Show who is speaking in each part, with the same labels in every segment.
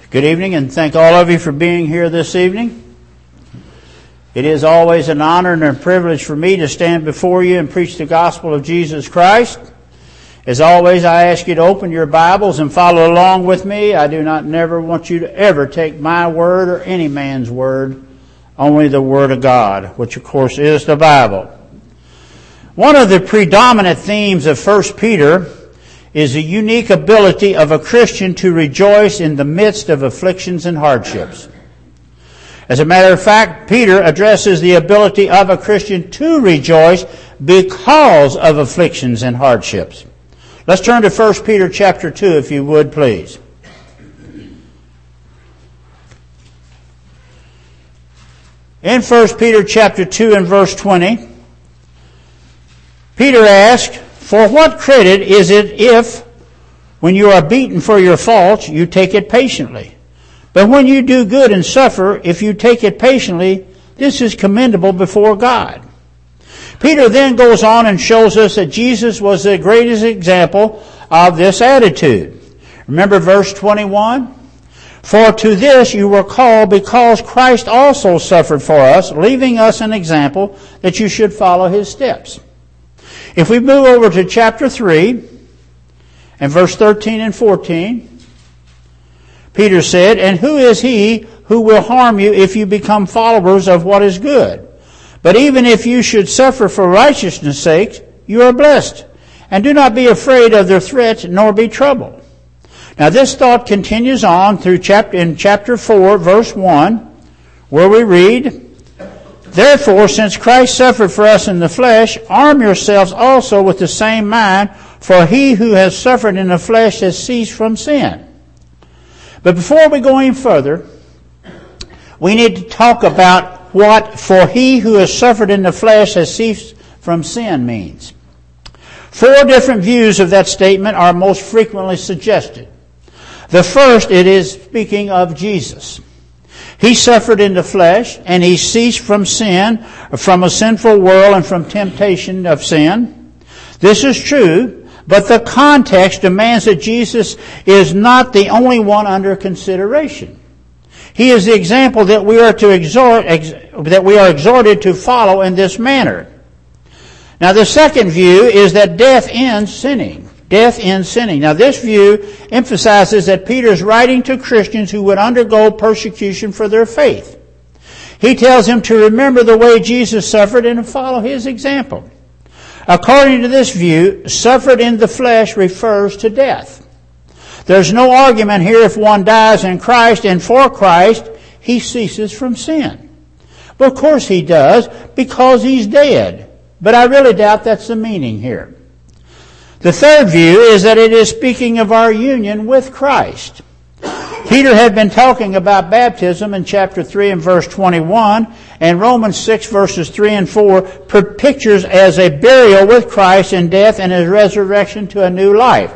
Speaker 1: Good evening, and thank all of you for being here this evening. It is always an honor and a privilege for me to stand before you and preach the gospel of Jesus Christ. As always, I ask you to open your Bibles and follow along with me. I do not never want you to ever take my word or any man's word, only the Word of God, which of course is the Bible. One of the predominant themes of 1 Peter is the unique ability of a Christian to rejoice in the midst of afflictions and hardships. As a matter of fact, Peter addresses the ability of a Christian to rejoice because of afflictions and hardships. Let's turn to 1 Peter chapter 2, if you would, please. In 1 Peter chapter 2 and verse 20, Peter asked, "For what credit is it if, when you are beaten for your faults, you take it patiently? But when you do good and suffer, if you take it patiently, this is commendable before God." Peter then goes on and shows us that Jesus was the greatest example of this attitude. Remember verse 21? "For to this you were called, because Christ also suffered for us, leaving us an example that you should follow his steps." If we move over to chapter 3 and verse 13 and 14, Peter said, "And who is he who will harm you if you become followers of what is good? But even if you should suffer for righteousness' sake, you are blessed. And do not be afraid of their threats, nor be troubled." Now this thought continues on through chapter 4, verse 1, where we read, "Therefore, since Christ suffered for us in the flesh, arm yourselves also with the same mind, for he who has suffered in the flesh has ceased from sin." But before we go any further, we need to talk about what "for he who has suffered in the flesh has ceased from sin" means. 4 different views of that statement are most frequently suggested. The first, it is speaking of Jesus. He suffered in the flesh, and he ceased from sin, from a sinful world, and from temptation of sin. This is true, but the context demands that Jesus is not the only one under consideration. He is the example that we are exhorted to follow in this manner. Now, the second view is that death ends sinning. Death ends sinning. Now, this view emphasizes that Peter is writing to Christians who would undergo persecution for their faith. He tells them to remember the way Jesus suffered and to follow his example. According to this view, suffered in the flesh refers to death. There's no argument here if one dies in Christ and for Christ, he ceases from sin. Well, of course he does, because he's dead. But I really doubt that's the meaning here. The third view is that it is speaking of our union with Christ. Peter had been talking about baptism in chapter 3 and verse 21, and Romans 6 verses 3 and 4 pictures as a burial with Christ in death and his resurrection to a new life.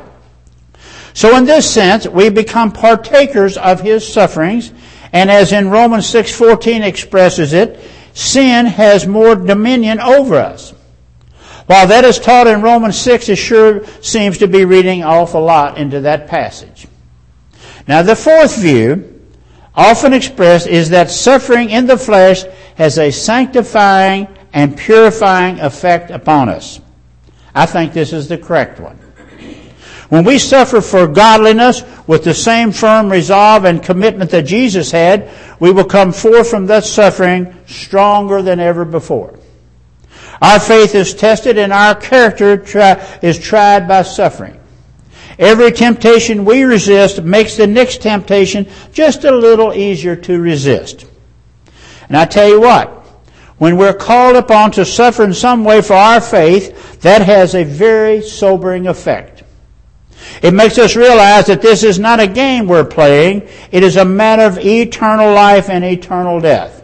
Speaker 1: So in this sense, we become partakers of his sufferings, and as in Romans 6:14 expresses it, sin has more dominion over us. While that is taught in Romans 6, it sure seems to be reading an awful lot into that passage. Now the fourth view, often expressed, is that suffering in the flesh has a sanctifying and purifying effect upon us. I think this is the correct one. When we suffer for godliness with the same firm resolve and commitment that Jesus had, we will come forth from that suffering stronger than ever before. Our faith is tested and our character is tried by suffering. Every temptation we resist makes the next temptation just a little easier to resist. And I tell you what, when we're called upon to suffer in some way for our faith, that has a very sobering effect. It makes us realize that this is not a game we're playing. It is a matter of eternal life and eternal death.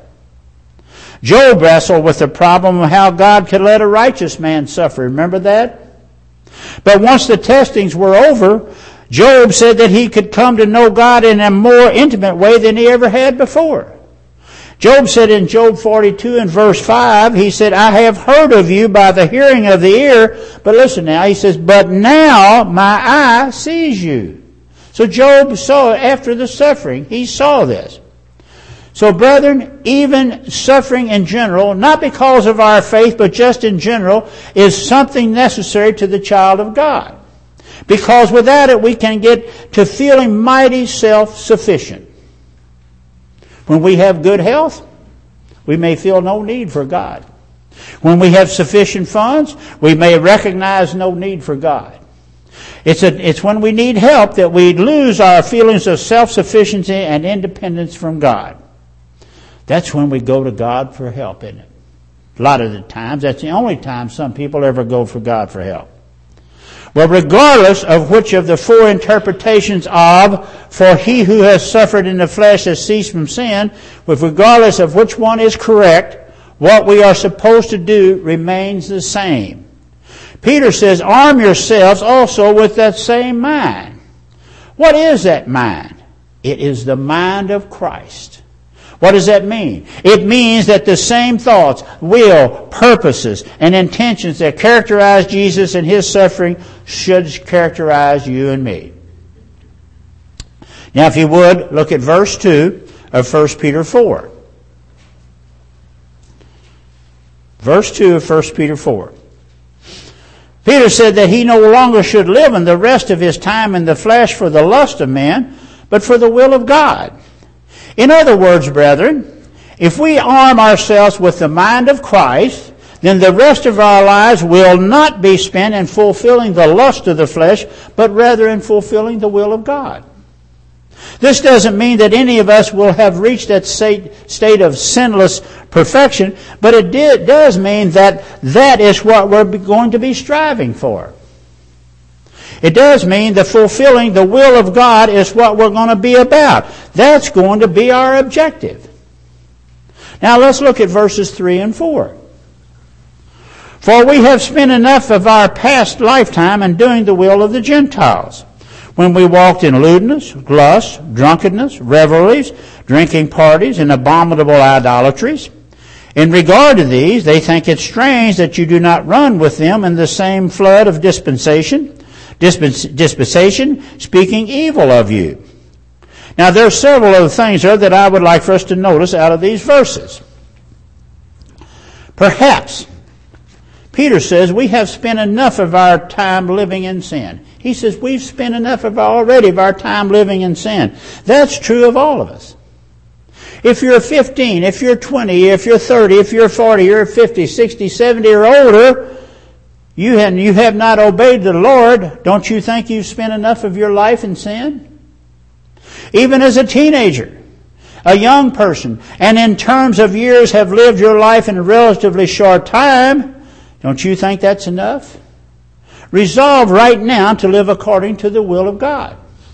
Speaker 1: Job wrestled with the problem of how God could let a righteous man suffer. Remember that? But once the testings were over, Job said that he could come to know God in a more intimate way than he ever had before. Job said in Job 42 and verse 5, he said, "I have heard of you by the hearing of the ear." But listen now, he says, "But now my eye sees you." So Job saw it after the suffering. He saw this. So brethren, even suffering in general, not because of our faith, but just in general, is something necessary to the child of God. Because without it, we can get to feeling mighty self-sufficient. When we have good health, we may feel no need for God. When we have sufficient funds, we may recognize no need for God. It's when we need help that we lose our feelings of self-sufficiency and independence from God. That's when we go to God for help, isn't it? A lot of the times, that's the only time some people ever go for God for help. Well, regardless of which of the four interpretations of, for he who has suffered in the flesh has ceased from sin, but regardless of which one is correct, what we are supposed to do remains the same. Peter says, arm yourselves also with that same mind. What is that mind? It is the mind of Christ. What does that mean? It means that the same thoughts, will, purposes, and intentions that characterize Jesus and his suffering should characterize you and me. Now, if you would, look at verse 2 of 1 Peter 4. Verse 2 of 1 Peter 4. Peter said that he no longer should live in the rest of his time in the flesh for the lust of man, but for the will of God. In other words, brethren, if we arm ourselves with the mind of Christ, then the rest of our lives will not be spent in fulfilling the lust of the flesh, but rather in fulfilling the will of God. This doesn't mean that any of us will have reached that state of sinless perfection, but it does mean that that is what we're going to be striving for. It does mean that fulfilling the will of God is what we're going to be about. That's going to be our objective. Now let's look at verses 3 and 4. For we have spent enough of our past lifetime in doing the will of the Gentiles, when we walked in lewdness, lust, drunkenness, revelries, drinking parties, and abominable idolatries. In regard to these, they think it strange that you do not run with them in the same flood of dispensation, speaking evil of you. Now, there are several other things there that I would like for us to notice out of these verses. Perhaps, Peter says, we have spent enough of our time living in sin. He says, we've spent enough of our time living in sin. That's true of all of us. If you're 15, if you're 20, if you're 30, if you're 40, you're 50, 60, 70 or older, you have not obeyed the Lord, don't you think you've spent enough of your life in sin? Even as a teenager, a young person, and in terms of years have lived your life in a relatively short time, don't you think that's enough? Resolve right now to live according to the will of God.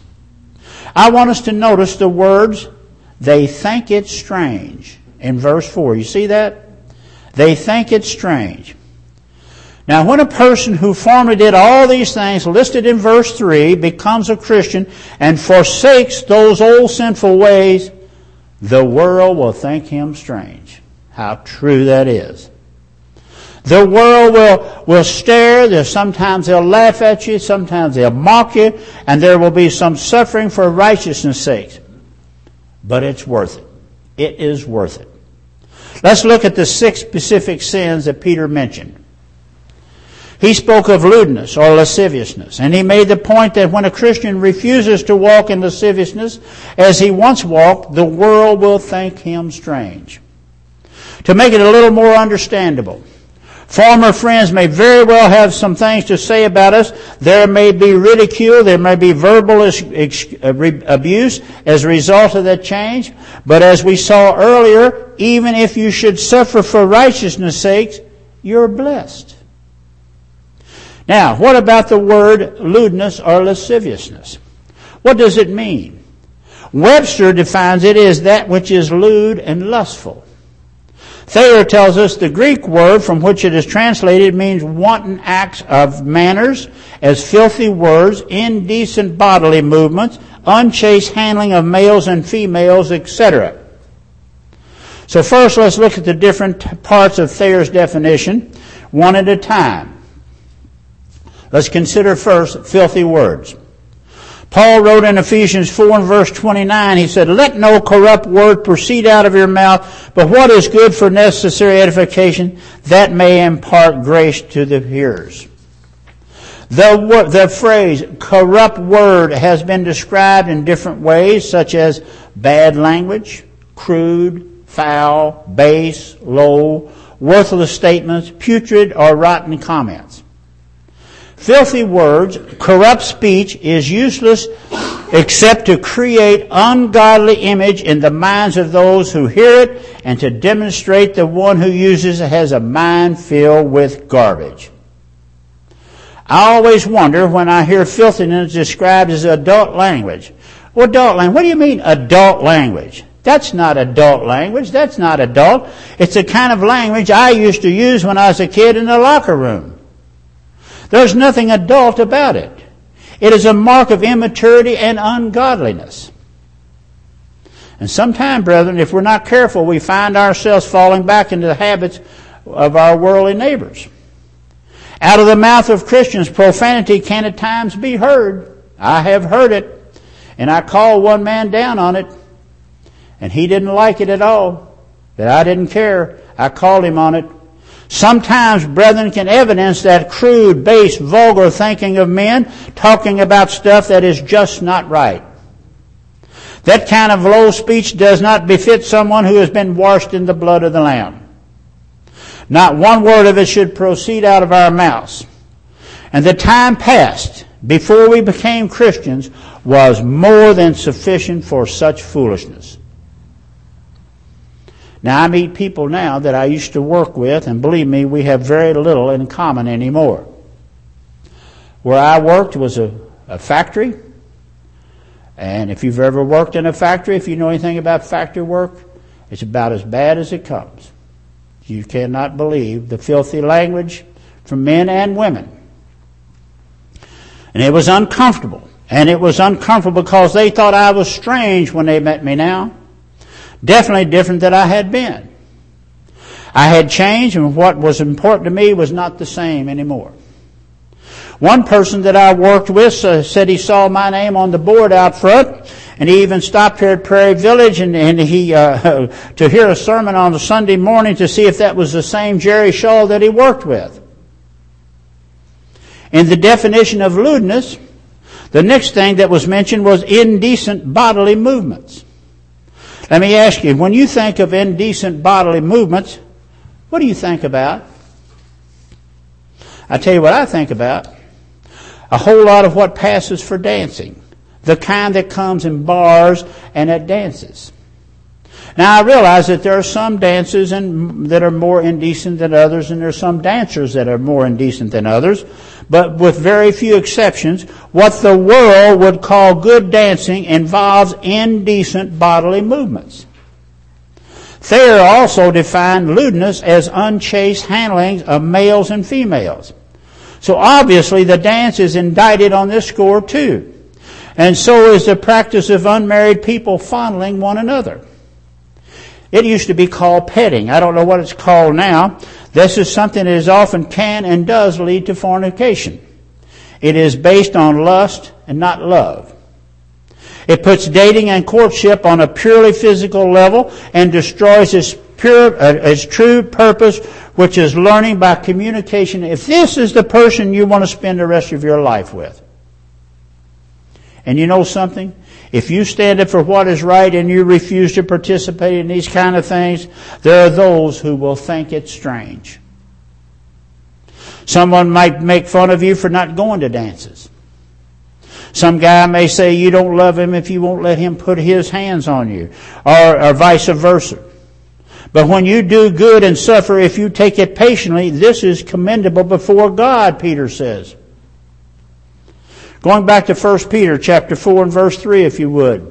Speaker 1: I want us to notice the words, they think it strange, in verse 4. You see that? They think it strange. Now, when a person who formerly did all these things listed in verse 3 becomes a Christian and forsakes those old sinful ways, the world will think him strange. How true that is. The world will stare. Sometimes they'll laugh at you. Sometimes they'll mock you. And there will be some suffering for righteousness' sake. But it's worth it. It is worth it. Let's look at the 6 specific sins that Peter mentioned. He spoke of lewdness or lasciviousness. And he made the point that when a Christian refuses to walk in lasciviousness as he once walked, the world will think him strange. To make it a little more understandable, former friends may very well have some things to say about us. There may be ridicule. There may be verbal abuse as a result of that change. But as we saw earlier, even if you should suffer for righteousness' sake, you're blessed. Now, what about the word lewdness or lasciviousness? What does it mean? Webster defines it as that which is lewd and lustful. Thayer tells us the Greek word from which it is translated means wanton acts of manners, as filthy words, indecent bodily movements, unchaste handling of males and females, etc. So first let's look at the different parts of Thayer's definition, one at a time. Let's consider first filthy words. Paul wrote in Ephesians 4 and verse 29, he said, "Let no corrupt word proceed out of your mouth, but what is good for necessary edification, that may impart grace to the hearers." The phrase corrupt word has been described in different ways, such as bad language, crude, foul, base, low, worthless statements, putrid or rotten comments. Filthy words, corrupt speech is useless except to create ungodly image in the minds of those who hear it and to demonstrate the one who uses it has a mind filled with garbage. I always wonder when I hear filthiness described as adult language. Well, adult language, what do you mean adult language? That's not adult language. That's not adult. It's the kind of language I used to use when I was a kid in the locker room. There's nothing adult about it. It is a mark of immaturity and ungodliness. And sometimes, brethren, if we're not careful, we find ourselves falling back into the habits of our worldly neighbors. Out of the mouth of Christians, profanity can at times be heard. I have heard it. And I called one man down on it. And he didn't like it at all. But I didn't care. I called him on it. Sometimes brethren can evidence that crude, base, vulgar thinking of men talking about stuff that is just not right. That kind of low speech does not befit someone who has been washed in the blood of the Lamb. Not one word of it should proceed out of our mouths. And the time past before we became Christians was more than sufficient for such foolishness. Now, I meet people now that I used to work with, and believe me, we have very little in common anymore. Where I worked was a factory, and if you've ever worked in a factory, if you know anything about factory work, it's about as bad as it comes. You cannot believe the filthy language from men and women. And it was uncomfortable. And it was uncomfortable because they thought I was strange when they met me now. Definitely different than I had been. I had changed, and what was important to me was not the same anymore. One person that I worked with said he saw my name on the board out front, and he even stopped here at Prairie Village and he to hear a sermon on a Sunday morning to see if that was the same Jerry Shaw that he worked with. In the definition of lewdness, the next thing that was mentioned was indecent bodily movements. Let me ask you, when you think of indecent bodily movements, what do you think about? I tell you what I think about. A whole lot of what passes for dancing. The kind that comes in bars and at dances. Now I realize that there are some dances that are more indecent than others, and there are some dancers that are more indecent than others. But with very few exceptions, what the world would call good dancing involves indecent bodily movements. Thayer also defined lewdness as unchaste handlings of males and females. So obviously the dance is indicted on this score too. And so is the practice of unmarried people fondling one another. It used to be called petting. I don't know what it's called now. This is something that is often can and does lead to fornication. It is based on lust and not love. It puts dating and courtship on a purely physical level and destroys its true purpose, which is learning by communication. If this is the person you want to spend the rest of your life with. And you know something? If you stand up for what is right and you refuse to participate in these kind of things, there are those who will think it strange. Someone might make fun of you for not going to dances. Some guy may say you don't love him if you won't let him put his hands on you, or vice versa. But when you do good and suffer, if you take it patiently, this is commendable before God, Peter says. Going back to 1 Peter chapter 4 and verse 3, if you would.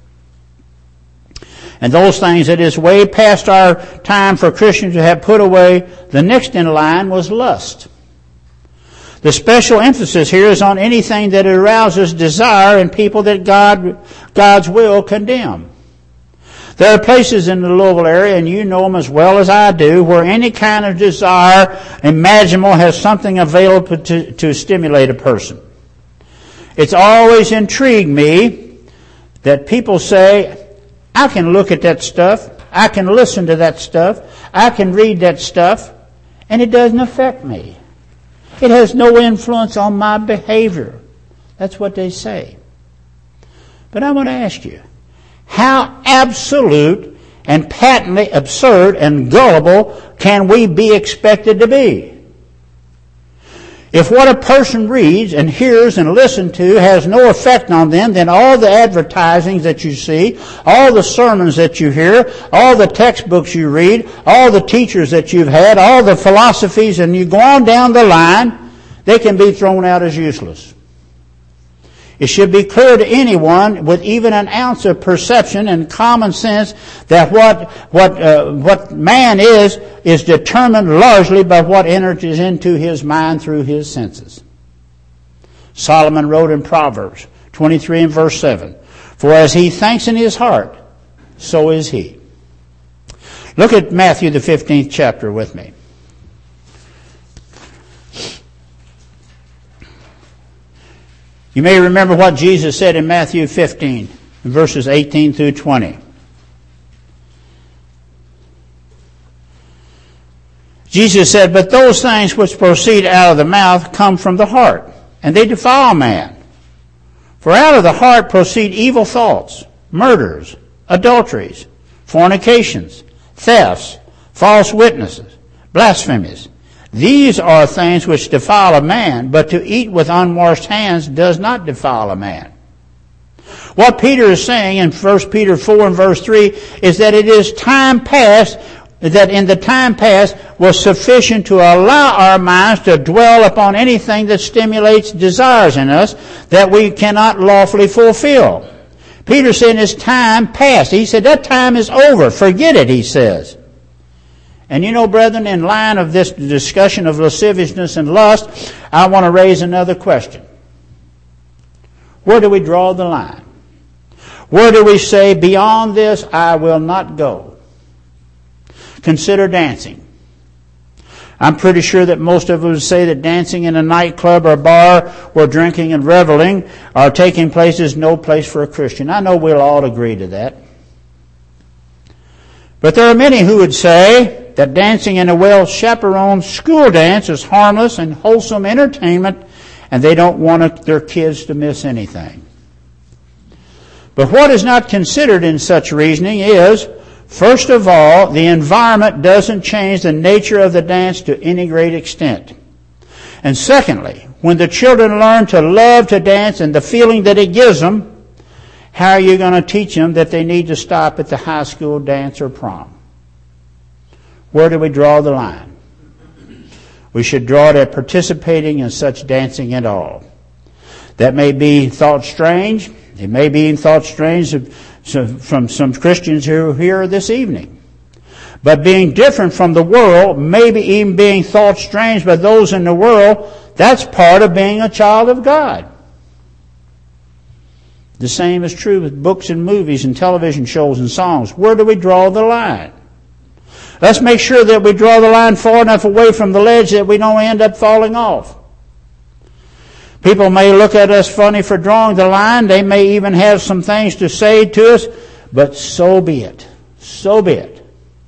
Speaker 1: And those things that is way past our time for Christians to have put away, the next in line was lust. The special emphasis here is on anything that arouses desire in people that God's will condemn. There are places in the Louisville area, and you know them as well as I do, where any kind of desire imaginable has something available to stimulate a person. It's always intrigued me that people say, I can look at that stuff, I can listen to that stuff, I can read that stuff, and it doesn't affect me. It has no influence on my behavior. That's what they say. But I want to ask you, how absolute and patently absurd and gullible can we be expected to be? If what a person reads and hears and listens to has no effect on them, then all the advertisings that you see, all the sermons that you hear, all the textbooks you read, all the teachers that you've had, all the philosophies, and you go on down the line, they can be thrown out as useless. It should be clear to anyone with even an ounce of perception and common sense that what man is determined largely by what enters into his mind through his senses. Solomon wrote in Proverbs 23 and verse 7, "For as he thinks in his heart, so is he." Look at Matthew the 15th chapter with me. You may remember what Jesus said in Matthew 15, verses 18 through 20. Jesus said, "But those things which proceed out of the mouth come from the heart, and they defile man. For out of the heart proceed evil thoughts, murders, adulteries, fornications, thefts, false witnesses, blasphemies. These are things which defile a man, but to eat with unwashed hands does not defile a man." What Peter is saying in 1 Peter 4 and verse 3 is that it is time past, that in the time past was sufficient to allow our minds to dwell upon anything that stimulates desires in us that we cannot lawfully fulfill. Peter said it's time past. He said that time is over. Forget it, he says. And you know, brethren, in line of this discussion of lasciviousness and lust, I want to raise another question. Where do we draw the line? Where do we say, beyond this I will not go? Consider dancing. I'm pretty sure that most of us would say that dancing in a nightclub or bar where drinking and reveling are taking place is no place for a Christian. I know we'll all agree to that. But there are many who would say that dancing in a well-chaperoned school dance is harmless and wholesome entertainment, and they don't want their kids to miss anything. But what is not considered in such reasoning is, first of all, the environment doesn't change the nature of the dance to any great extent. And secondly, when the children learn to love to dance and the feeling that it gives them, how are you going to teach them that they need to stop at the high school dance or prom? Where do we draw the line? We should draw it at participating in such dancing at all. That may be thought strange. It may be thought strange from some Christians who are here this evening. But being different from the world, maybe even being thought strange by those in the world, that's part of being a child of God. The same is true with books and movies and television shows and songs. Where do we draw the line? Let's make sure that we draw the line far enough away from the ledge that we don't end up falling off. People may look at us funny for drawing the line. They may even have some things to say to us, but so be it. So be it.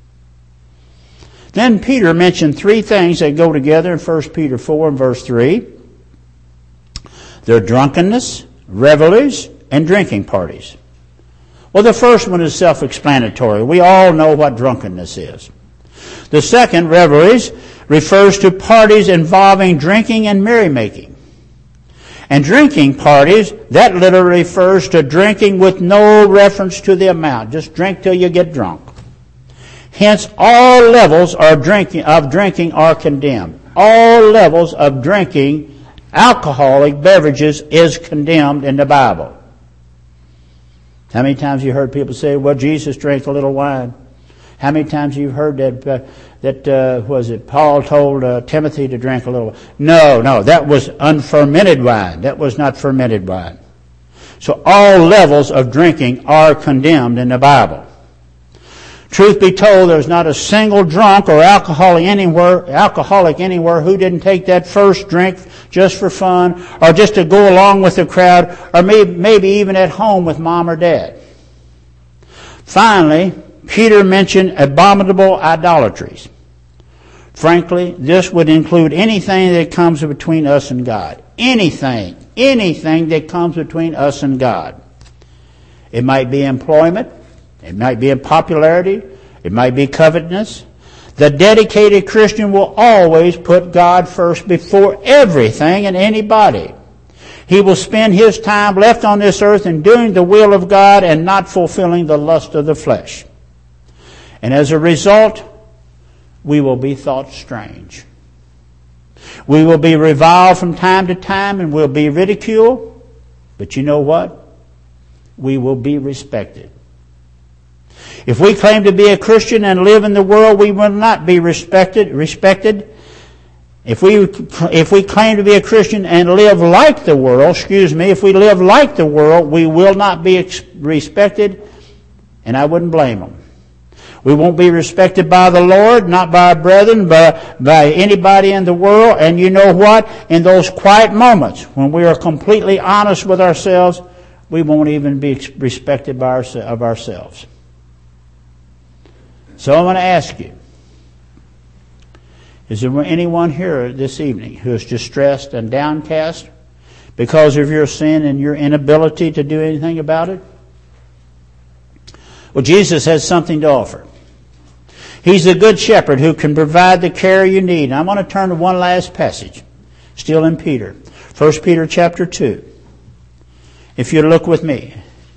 Speaker 1: Then Peter mentioned three things that go together in 1 Peter 4 and verse 3. They're drunkenness, revelries, and drinking parties. Well, the first one is self-explanatory. We all know what drunkenness is. The second, revelries, refers to parties involving drinking and merrymaking. And drinking parties, that literally refers to drinking with no reference to the amount. Just drink till you get drunk. Hence, all levels of drinking are condemned. All levels of drinking alcoholic beverages is condemned in the Bible. How many times have you heard people say, well, Jesus drank a little wine? How many times have you heard that Paul told Timothy to drink a little wine? No, that was unfermented wine. That was not fermented wine. So all levels of drinking are condemned in the Bible. Truth be told, there's not a single drunk or alcoholic anywhere who didn't take that first drink just for fun or just to go along with the crowd or maybe even at home with mom or dad. Finally, Peter mentioned abominable idolatries. Frankly, this would include anything that comes between us and God. Anything that comes between us and God. It might be employment. It might be popularity. It might be covetousness. The dedicated Christian will always put God first before everything and anybody. He will spend his time left on this earth in doing the will of God and not fulfilling the lust of the flesh. And as a result, we will be thought strange. We will be reviled from time to time and will be ridiculed. But you know what? We will be respected. If we claim to be a Christian and live in the world, we will not be respected. If we claim to be a Christian and live like the world, if we live like the world, we will not be respected, and I wouldn't blame them. We won't be respected by the Lord, not by our brethren, but by anybody in the world. And you know what? In those quiet moments, when we are completely honest with ourselves, we won't even be respected of ourselves. So I'm going to ask you, is there anyone here this evening who is distressed and downcast because of your sin and your inability to do anything about it? Well, Jesus has something to offer. He's the good shepherd who can provide the care you need. And I want to turn to one last passage, still in Peter. 1 Peter chapter 2. If you look with me.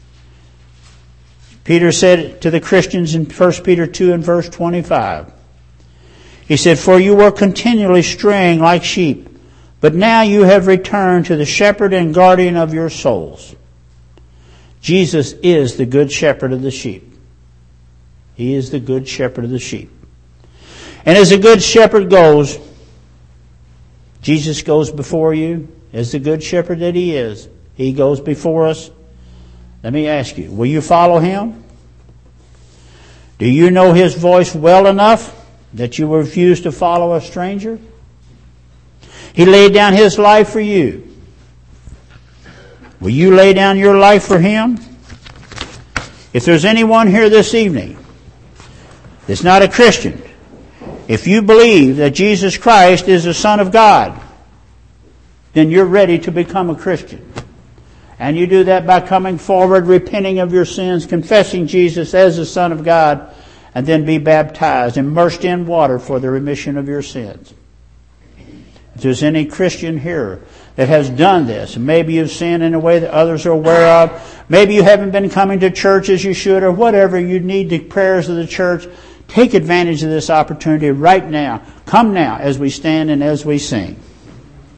Speaker 1: Peter said to the Christians in 1 Peter 2 and verse 25, he said, "For you were continually straying like sheep, but now you have returned to the shepherd and guardian of your souls." Jesus is the good shepherd of the sheep. He is the good shepherd of the sheep. And as the good shepherd goes, Jesus goes before you as the good shepherd that he is. He goes before us. Let me ask you, will you follow him? Do you know his voice well enough that you refuse to follow a stranger? He laid down his life for you. Will you lay down your life for him? If there's anyone here this evening that's not a Christian, if you believe that Jesus Christ is the Son of God, then you're ready to become a Christian. And you do that by coming forward, repenting of your sins, confessing Jesus as the Son of God, and then be baptized, immersed in water for the remission of your sins. If there's any Christian here that has done this, and maybe you've sinned in a way that others are aware of, maybe you haven't been coming to church as you should, or whatever, you need the prayers of the church, take advantage of this opportunity right now. Come now as we stand and as we sing.